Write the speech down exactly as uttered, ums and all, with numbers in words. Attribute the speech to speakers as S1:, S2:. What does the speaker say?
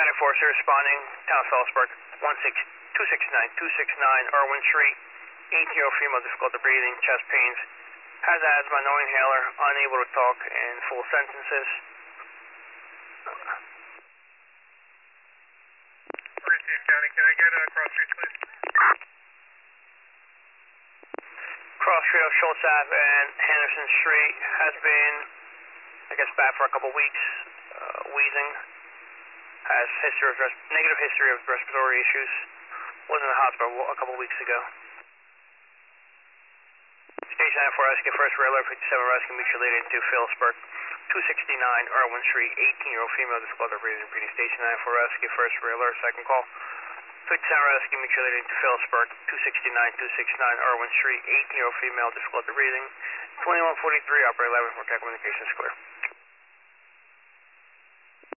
S1: ninety-four, sir, responding, Town of Phillipsburg, one six two six nine two six nine, Irwin Street, eighteen-year-old female, difficulty breathing, chest pains, has asthma, no inhaler, unable to talk in full sentences.
S2: Steve County, can I get uh, Cross Street, please?
S1: Cross Street, Schultz Ave and Henderson Street has been, I guess, bad for a couple weeks. Uh, wheezing, has history of res negative history of respiratory issues. Was in the hospital a couple weeks ago. Station ninety-four rescue, first rail alert, fifty-seven rescue, mutual related to Phillipsburg, two sixty-nine Irwin Street, eighteen-year-old female, difficulty breathing, breathing. Station ninety-four rescue, first rail alert, second call. fifty-seven rescue, mutual related to Phillipsburg, two sixty-nine two sixty-nine Irwin Street, eighteen-year-old female, difficulty breathing. twenty-one forty-three, operator eleven for communications clear.